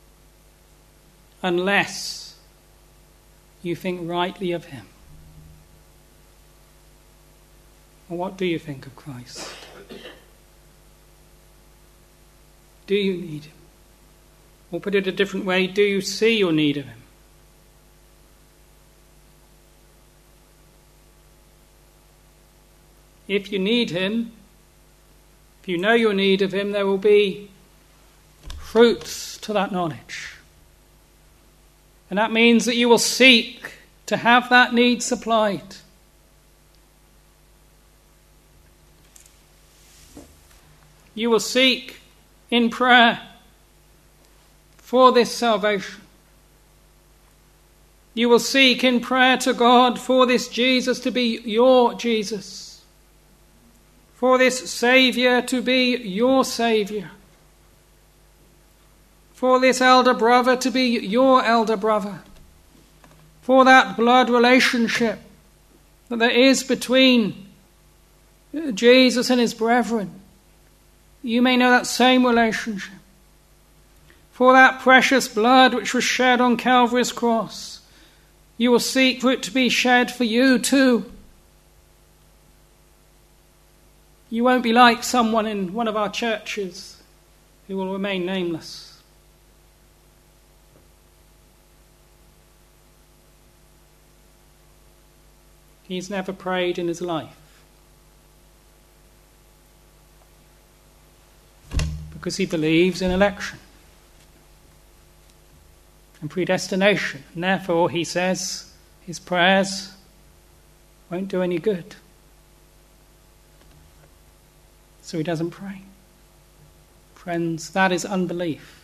unless you think rightly of him. Well, what do you think of Christ? Do you need him? Or put it a different way, do you see your need of him? If you need him, if you know your need of him, there will be fruits to that knowledge. And that means that you will seek to have that need supplied. You will seek in prayer for this salvation. You will seek in prayer to God for this Jesus to be your Jesus, for this Saviour to be your Saviour, for this elder brother to be your elder brother, for that blood relationship that there is between Jesus and his brethren. You may know that same relationship. For that precious blood which was shed on Calvary's cross, you will seek for it to be shed for you too. You won't be like someone in one of our churches who will remain nameless. He's never prayed in his life, because he believes in election and predestination. And therefore, he says, his prayers won't do any good. So he doesn't pray. Friends, that is unbelief.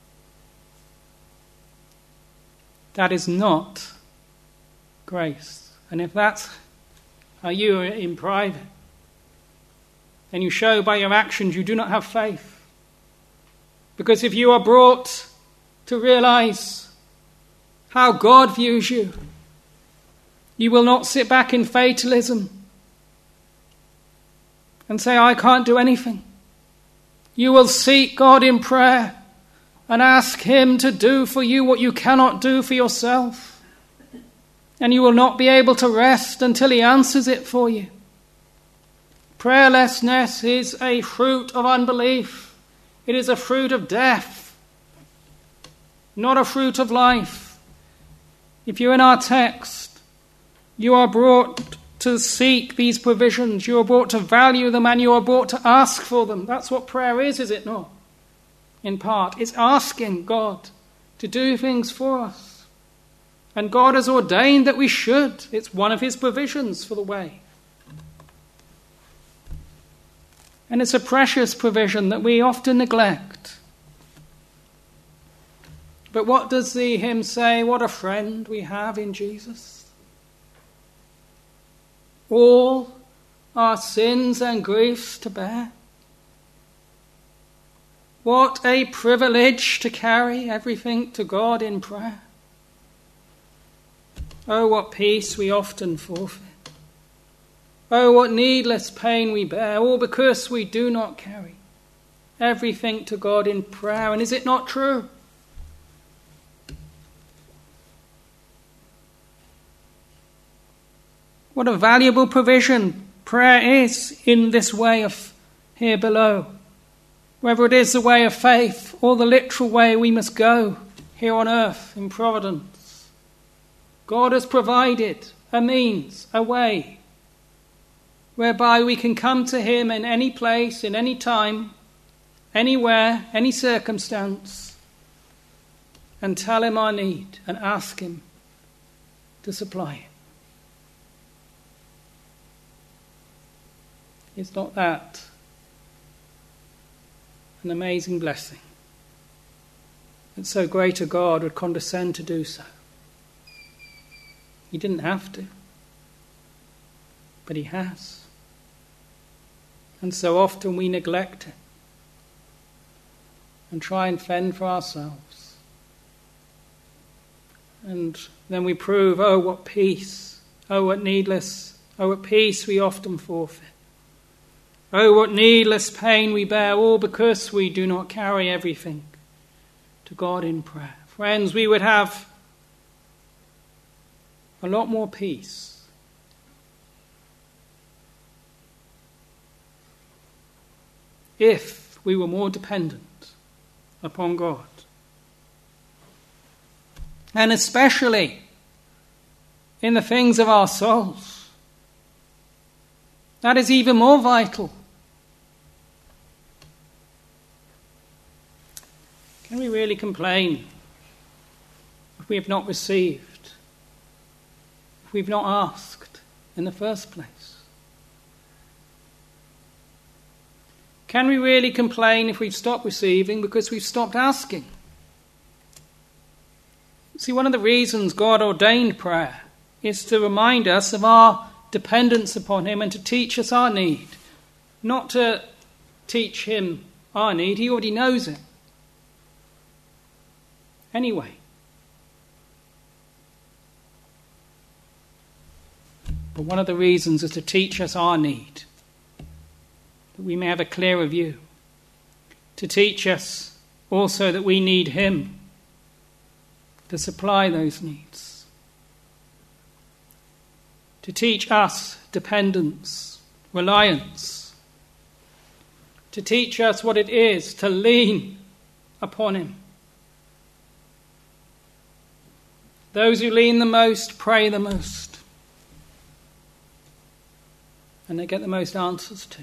That is not grace. And if that's how you are in private, then you show by your actions you do not have faith. Because if you are brought to realize how God views you, you will not sit back in fatalism and say, I can't do anything. You will seek God in prayer and ask him to do for you what you cannot do for yourself. And you will not be able to rest until he answers it for you. Prayerlessness is a fruit of unbelief. It is a fruit of death, not a fruit of life. If you're in our text, you are brought to seek these provisions. You are brought to value them, and you are brought to ask for them. That's what prayer is, is it not? In part, it's asking God to do things for us. And God has ordained that we should. It's one of his provisions for the way. And it's a precious provision that we often neglect. But what does the hymn say? What a friend we have in Jesus. All our sins and griefs to bear. What a privilege to carry everything to God in prayer. Oh, what peace we often forfeit. Oh, what needless pain we bear, all because we do not carry everything to God in prayer. And is it not true? What a valuable provision prayer is in this way of here below. Whether it is the way of faith or the literal way we must go here on earth in providence. God has provided a means, a way, whereby we can come to him in any place, in any time, anywhere, any circumstance, and tell him our need and ask him to supply it. Is not that an amazing blessing? That so great a God would condescend to do so. He didn't have to, but he has. And so often we neglect it and try and fend for ourselves. And then we prove, oh, what peace, oh, what needless, oh, what peace we often forfeit. Oh, what needless pain we bear, all because we do not carry everything to God in prayer. Friends, we would have a lot more peace if we were more dependent upon God. And especially in the things of our souls. That is even more vital. Can we really complain if we have not received, if we've not asked in the first place? Can we really complain if we've stopped receiving because we've stopped asking? See, one of the reasons God ordained prayer is to remind us of our dependence upon him and to teach us our need. Not to teach him our need, he already knows it. Anyway. But one of the reasons is to teach us our need, that we may have a clearer view. To teach us also that we need him to supply those needs. To teach us dependence, reliance. To teach us what it is to lean upon him. Those who lean the most pray the most. And they get the most answers too.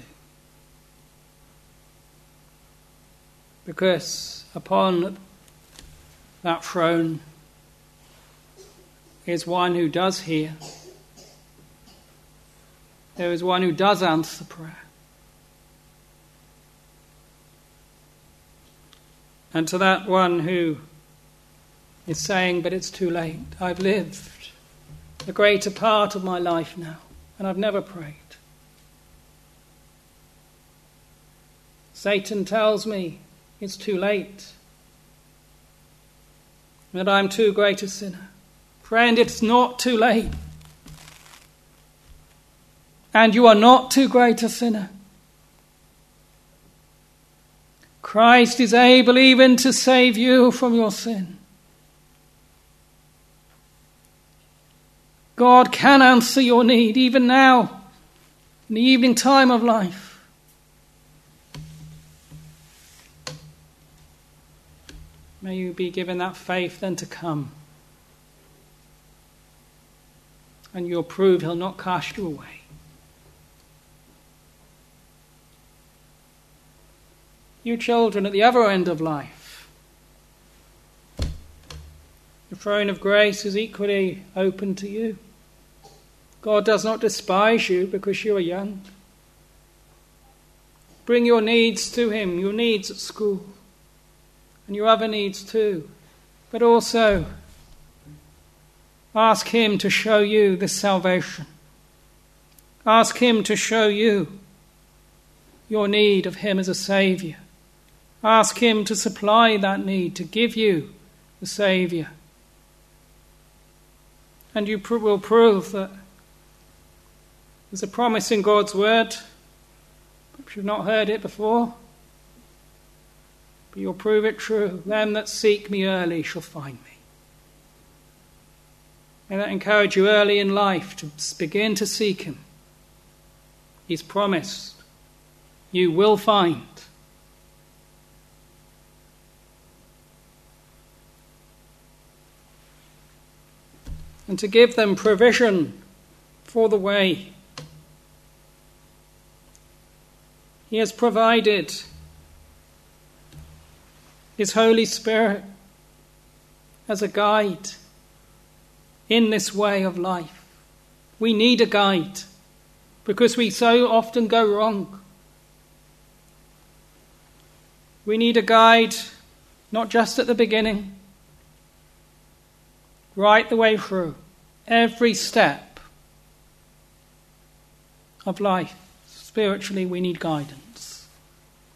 Because upon that throne is one who does hear. There is one who does answer prayer. And to that one who is saying, but it's too late. I've lived the greater part of my life now, and I've never prayed. Satan tells me it's too late, that I'm too great a sinner. Friend, it's not too late. And you are not too great a sinner. Christ is able even to save you from your sin. God can answer your need even now, in the evening time of life. May you be given that faith then to come. And you'll prove he'll not cast you away. You children at the other end of life, the throne of grace is equally open to you. God does not despise you because you are young. Bring your needs to him, your needs at school, and your other needs too. But also, ask him to show you this salvation. Ask him to show you your need of him as a Saviour. Ask him to supply that need, to give you the Saviour. And you pr- will prove that there's a promise in God's word. Perhaps you've not heard it before, but you'll prove it true. Them that seek me early shall find me. May that encourage you early in life to begin to seek him. He's promised you will find. And to give them provision for the way. He has provided his Holy Spirit as a guide in this way of life. We need a guide because we so often go wrong. We need a guide not just at the beginning, right the way through, every step of life. Spiritually, we need guidance,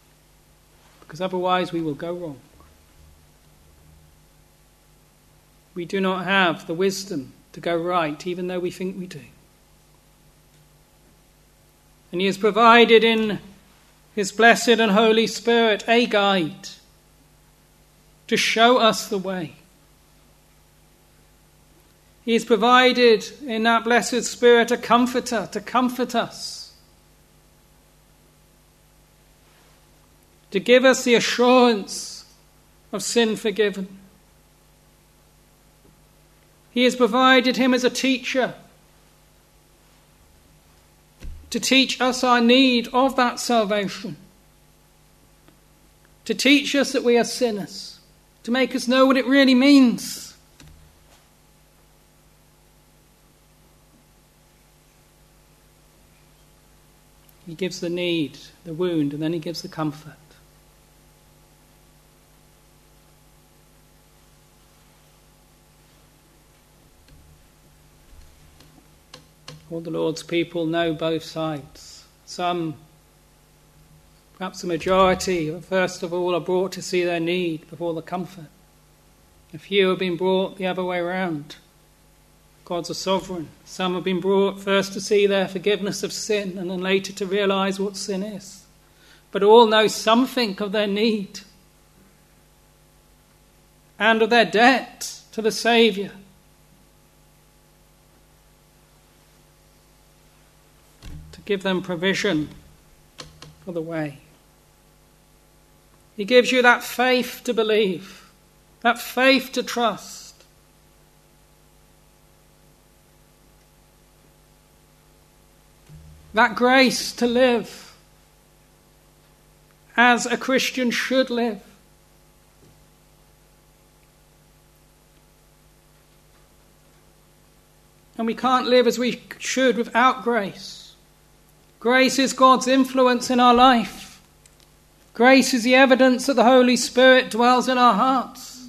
because otherwise we will go wrong. we do not have the wisdom to go right, even though we think we do. And he has provided in his blessed and Holy Spirit a guide to show us the way. He has provided in that blessed Spirit a comforter to comfort us, to give us the assurance of sin forgiven. He has provided him as a teacher to teach us our need of that salvation, to teach us that we are sinners, to make us know what it really means. He gives the need, the wound, and then he gives the comfort. All the Lord's people know both sides. Some, perhaps the majority, first of all, are brought to see their need before the comfort. A few have been brought the other way around. God's a sovereign. Some have been brought first to see their forgiveness of sin and then later to realise what sin is. But all know something of their need and of their debt to the Saviour. Give them provision for the way. He gives you that faith to believe, that faith to trust. That grace to live as a Christian should live. And we can't live as we should without grace. Grace is God's influence in our life. Grace is the evidence that the Holy Spirit dwells in our hearts.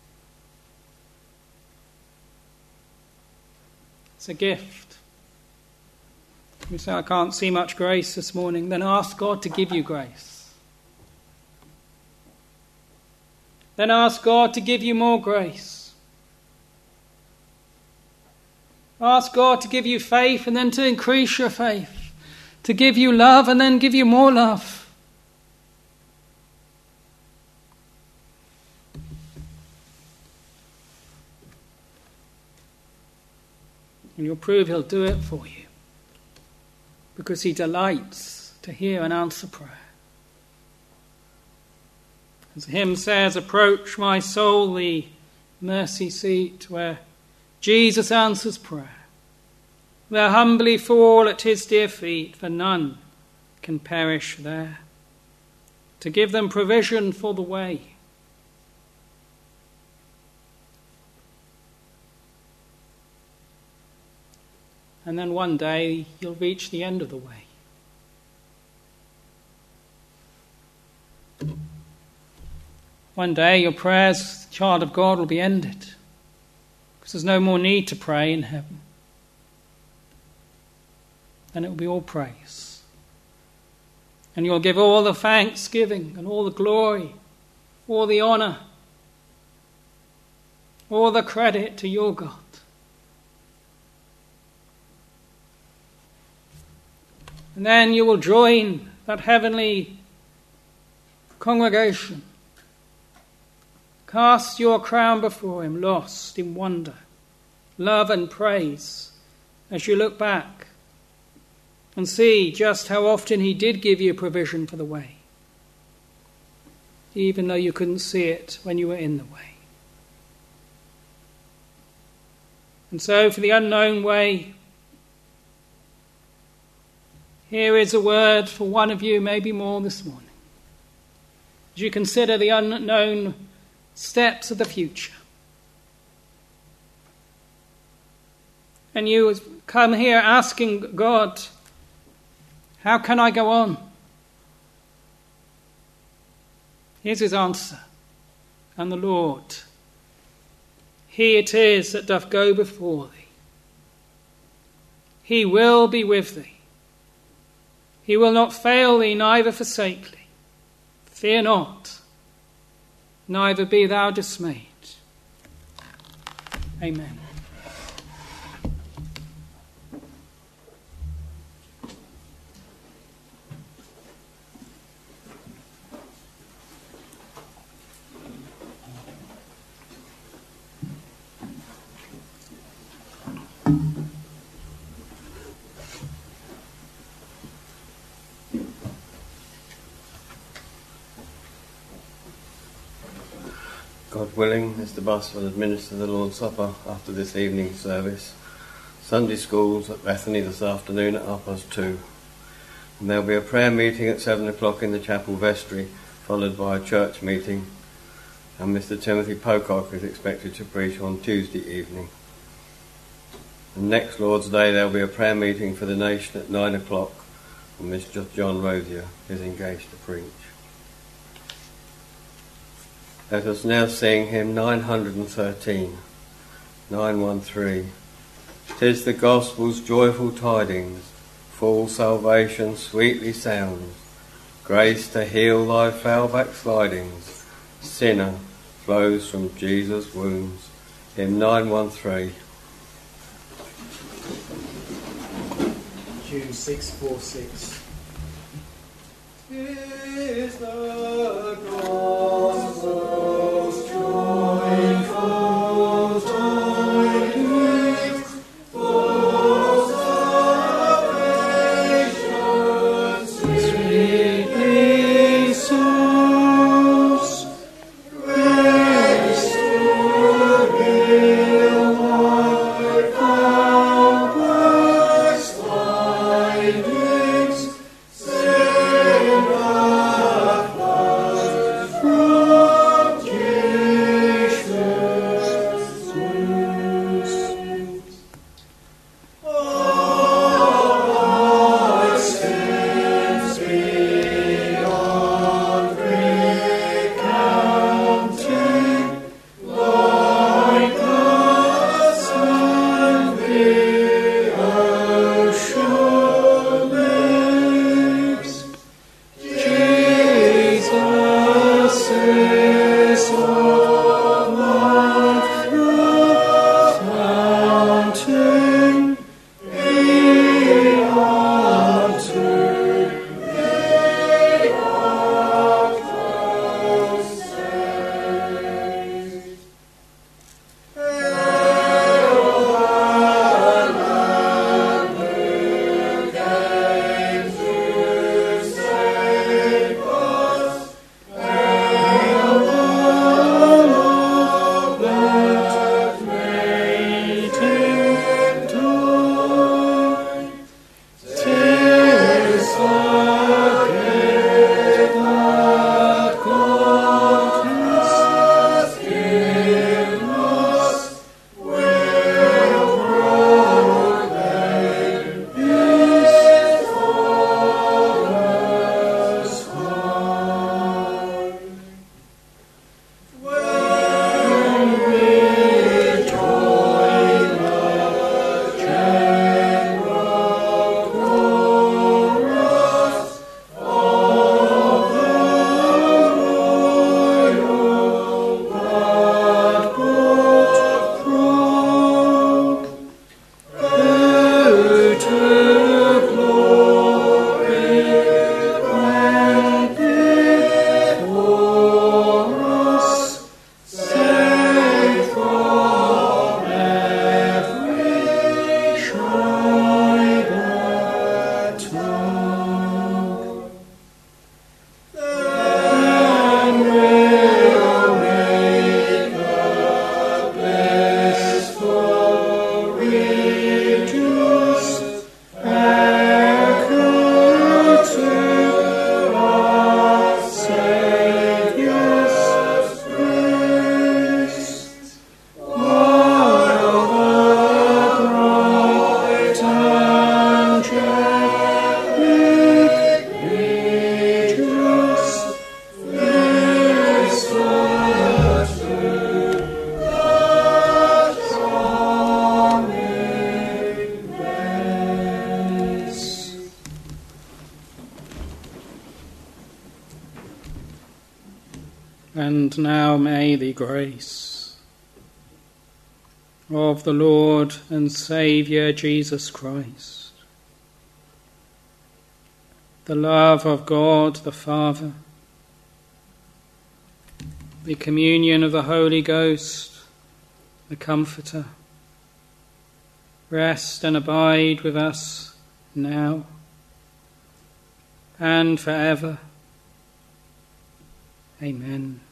It's a gift. You say, I can't see much grace this morning. Then ask God to give you grace. Then ask God to give you more grace. Ask God to give you faith and then to increase your faith. To give you love and then give you more love. And you'll prove he'll do it for you, because he delights to hear and answer prayer. As the hymn says, approach my soul the mercy seat where Jesus answers prayer. There humbly fall at his dear feet, for none can perish there. To give them provision for the way. And then one day you'll reach the end of the way. One day your prayers, child of God, will be ended, because there's no more need to pray in heaven. And it will be all praise. And you'll give all the thanksgiving and all the glory, all the honour, all the credit to your God. And then you will join that heavenly congregation. Cast your crown before him, lost in wonder, love and praise, as you look back and see just how often he did give you provision for the way, even though you couldn't see it when you were in the way. And so for the unknown way, here is a word for one of you, maybe more this morning, as you consider the unknown steps of the future. And you come here asking God, how can I go on? Here's his answer. And the Lord, he it is that doth go before thee. He will be with thee. He will not fail thee, neither forsake thee. Fear not, neither be thou dismayed. Amen. God willing, Mister Buss will administer the Lord's Supper after this evening's service. Sunday schools at Bethany this afternoon at half past two. And there'll be a prayer meeting at seven o'clock in the chapel vestry, followed by a church meeting. And Mister Timothy Pocock is expected to preach on Tuesday evening. And next Lord's Day there'll be a prayer meeting for the nation at nine o'clock, and Mister John Rosier is engaged to preach. Let us now sing hymn nine hundred thirteen, nine one three. 'Tis the gospel's joyful tidings, full salvation sweetly sounds, grace to heal thy foul backslidings, sinner flows from Jesus' wounds. Hymn nine one three. Tune six four six. Is the gospel's joyful tidings, full salvation sweetly sounds, grace to heal thy foul backslidings, And now may the grace of the Lord and Saviour Jesus Christ, the love of God the Father, the communion of the Holy Ghost, the Comforter, rest and abide with us now and forever. Amen.